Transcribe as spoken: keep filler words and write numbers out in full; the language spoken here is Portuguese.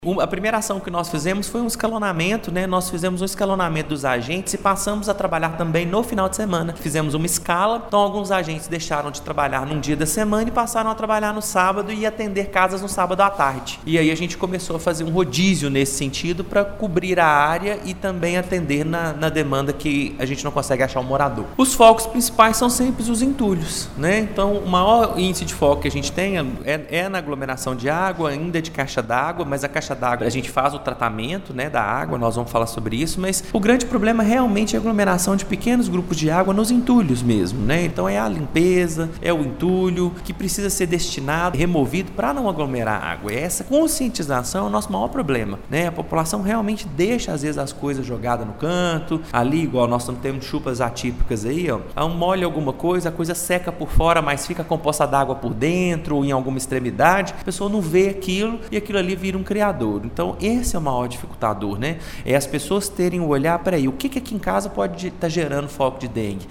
A primeira ação que nós fizemos foi um escalonamento, né? Nós fizemos um escalonamento dos agentes e passamos a trabalhar também no final de semana. Fizemos uma escala, então alguns agentes deixaram de trabalhar num dia da semana e passaram a trabalhar no sábado e atender casas no sábado à tarde. E aí a gente começou a fazer um rodízio nesse sentido para cobrir a área e também atender na, na demanda que a gente não consegue achar um morador. Os focos principais são sempre os entulhos, né? Então o maior índice de foco que a gente tem é, é na aglomeração de água, ainda de caixa d'água, mas a caixa d'água, a gente faz o tratamento, né, da água, nós vamos falar sobre isso, mas o grande problema realmente é a aglomeração de pequenos grupos de água nos entulhos mesmo, né? Então é a limpeza, é o entulho que precisa ser destinado, removido para não aglomerar água. Essa conscientização é o nosso maior problema, né? A população realmente deixa às vezes as coisas jogadas no canto, ali igual nós não temos chupas atípicas aí, ó, molha alguma coisa, a coisa seca por fora, mas fica composta d'água por dentro ou em alguma extremidade, a pessoa não vê aquilo e aquilo ali vira um criador. Então esse é o maior dificultador, né? É as pessoas terem o olhar, peraí, o que que aqui em casa pode estar gerando foco de dengue?